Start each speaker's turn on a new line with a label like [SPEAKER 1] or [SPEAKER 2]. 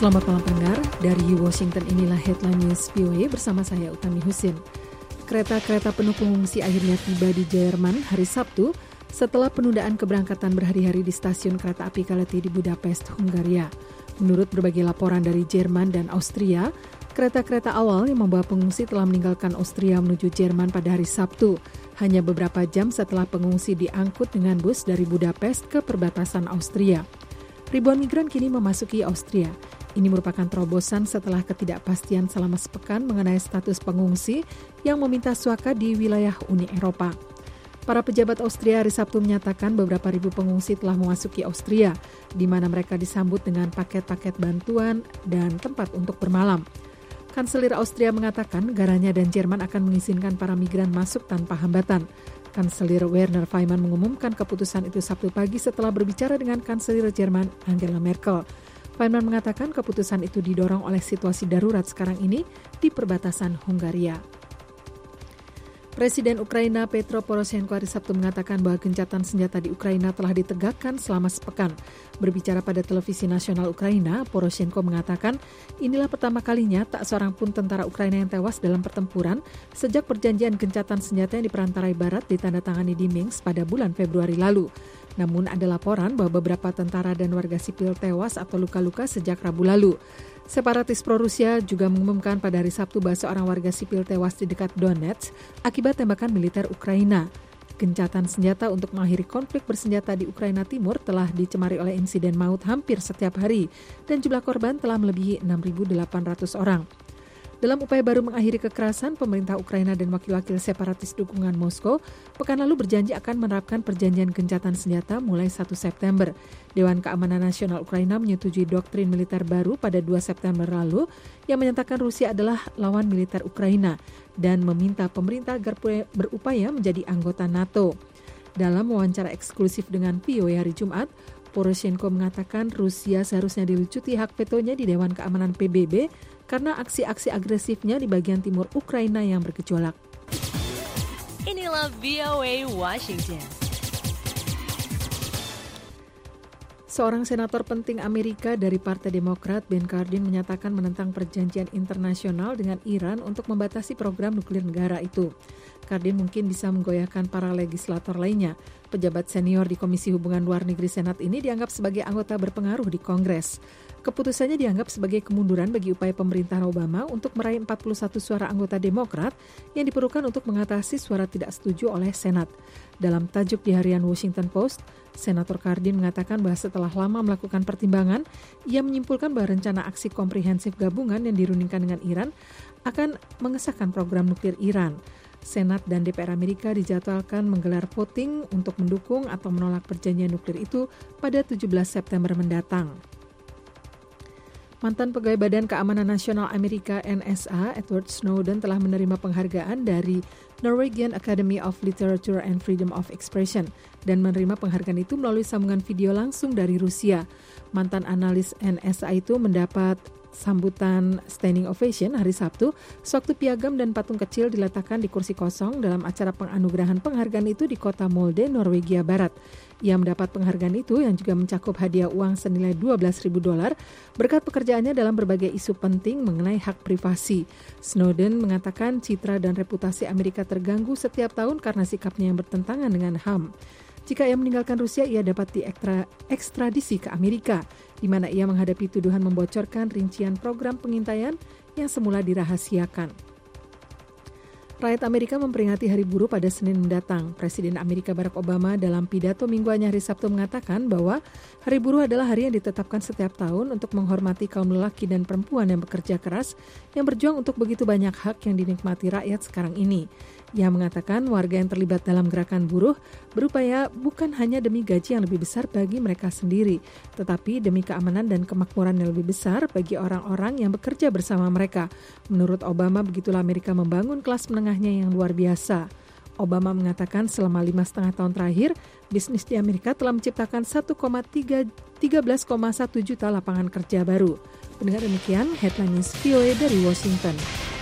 [SPEAKER 1] Selamat malam pendengar, dari Washington inilah Headline News VOA bersama saya Utami Husin. Kereta-kereta penuh pengungsi akhirnya tiba di Jerman hari Sabtu setelah penundaan keberangkatan berhari-hari di stasiun kereta api Kaleti di Budapest, Hungaria. Menurut berbagai laporan dari Jerman dan Austria, kereta-kereta awal yang membawa pengungsi telah meninggalkan Austria menuju Jerman pada hari Sabtu, hanya beberapa jam setelah pengungsi diangkut dengan bus dari Budapest ke perbatasan Austria. Ribuan migran kini memasuki Austria. Ini merupakan terobosan setelah ketidakpastian selama sepekan mengenai status pengungsi yang meminta suaka di wilayah Uni Eropa. Para pejabat Austria hari Sabtu menyatakan beberapa ribu pengungsi telah memasuki Austria, di mana mereka disambut dengan paket-paket bantuan dan tempat untuk bermalam. Kanselir Austria mengatakan negaranya dan Jerman akan mengizinkan para migran masuk tanpa hambatan. Kanselir Werner Faymann mengumumkan keputusan itu Sabtu pagi setelah berbicara dengan Kanselir Jerman Angela Merkel. Faymann mengatakan keputusan itu didorong oleh situasi darurat sekarang ini di perbatasan Hungaria. Presiden Ukraina Petro Poroshenko hari Sabtu mengatakan bahwa gencatan senjata di Ukraina telah ditegakkan selama sepekan. Berbicara pada televisi nasional Ukraina, Poroshenko mengatakan inilah pertama kalinya tak seorang pun tentara Ukraina yang tewas dalam pertempuran sejak perjanjian gencatan senjata yang diperantarai Barat ditandatangani di Minsk pada bulan Februari lalu. Namun ada laporan bahwa beberapa tentara dan warga sipil tewas atau luka-luka sejak Rabu lalu. Separatis pro-Rusia juga mengumumkan pada hari Sabtu bahwa seorang warga sipil tewas di dekat Donetsk akibat tembakan militer Ukraina. Gencatan senjata untuk mengakhiri konflik bersenjata di Ukraina Timur telah dicemari oleh insiden maut hampir setiap hari dan jumlah korban telah melebihi 6.800 orang. Dalam upaya baru mengakhiri kekerasan, pemerintah Ukraina dan wakil-wakil separatis dukungan Moskow pekan lalu berjanji akan menerapkan perjanjian gencatan senjata mulai 1 September. Dewan Keamanan Nasional Ukraina menyetujui doktrin militer baru pada 2 September lalu yang menyatakan Rusia adalah lawan militer Ukraina dan meminta pemerintah agar berupaya menjadi anggota NATO. Dalam wawancara eksklusif dengan VOA hari Jumat, Poroshenko mengatakan Rusia seharusnya dilucuti hak vetonya di Dewan Keamanan PBB karena aksi-aksi agresifnya di bagian timur Ukraina yang bergejolak.
[SPEAKER 2] Inilah VOA Washington.
[SPEAKER 1] Seorang senator penting Amerika dari Partai Demokrat, Ben Cardin, menyatakan menentang perjanjian internasional dengan Iran untuk membatasi program nuklir negara itu. Cardin mungkin bisa menggoyahkan para legislator lainnya. Pejabat senior di Komisi Hubungan Luar Negeri Senat ini dianggap sebagai anggota berpengaruh di Kongres. Keputusannya dianggap sebagai kemunduran bagi upaya pemerintahan Obama untuk meraih 41 suara anggota Demokrat yang diperlukan untuk mengatasi suara tidak setuju oleh Senat. Dalam tajuk di harian Washington Post, Senator Cardin mengatakan bahwa setelah lama melakukan pertimbangan, ia menyimpulkan bahwa rencana aksi komprehensif gabungan yang dirundingkan dengan Iran akan mengesahkan program nuklir Iran. Senat dan DPR Amerika dijadwalkan menggelar voting untuk mendukung atau menolak perjanjian nuklir itu pada 17 September mendatang. Mantan pegawai Badan Keamanan Nasional Amerika NSA, Edward Snowden, telah menerima penghargaan dari Norwegian Academy of Literature and Freedom of Expression dan menerima penghargaan itu melalui sambungan video langsung dari Rusia. Mantan analis NSA itu mendapat sambutan standing ovation hari Sabtu sewaktu piagam dan patung kecil diletakkan di kursi kosong dalam acara penganugerahan penghargaan itu di kota Molde, Norwegia Barat. Ia mendapat penghargaan itu yang juga mencakup hadiah uang senilai $12,000 berkat pekerjaannya dalam berbagai isu penting mengenai hak privasi. Snowden mengatakan citra dan reputasi Amerika terganggu setiap tahun karena sikapnya yang bertentangan dengan HAM. Jika ia meninggalkan Rusia, ia dapat diekstradisi ke Amerika, di mana ia menghadapi tuduhan membocorkan rincian program pengintaian yang semula dirahasiakan. Rakyat Amerika memperingati Hari Buruh pada Senin mendatang. Presiden Amerika Barack Obama dalam pidato mingguannya hari Sabtu mengatakan bahwa Hari Buruh adalah hari yang ditetapkan setiap tahun untuk menghormati kaum lelaki dan perempuan yang bekerja keras, yang berjuang untuk begitu banyak hak yang dinikmati rakyat sekarang ini. Ia mengatakan warga yang terlibat dalam gerakan buruh berupaya bukan hanya demi gaji yang lebih besar bagi mereka sendiri, tetapi demi keamanan dan kemakmuran yang lebih besar bagi orang-orang yang bekerja bersama mereka. Menurut Obama, begitulah Amerika membangun kelas menengahnya yang luar biasa. Obama mengatakan selama 5,5 tahun terakhir, bisnis di Amerika telah menciptakan 13,1 juta lapangan kerja baru. Pendengar demikian, Headline News VOA dari Washington.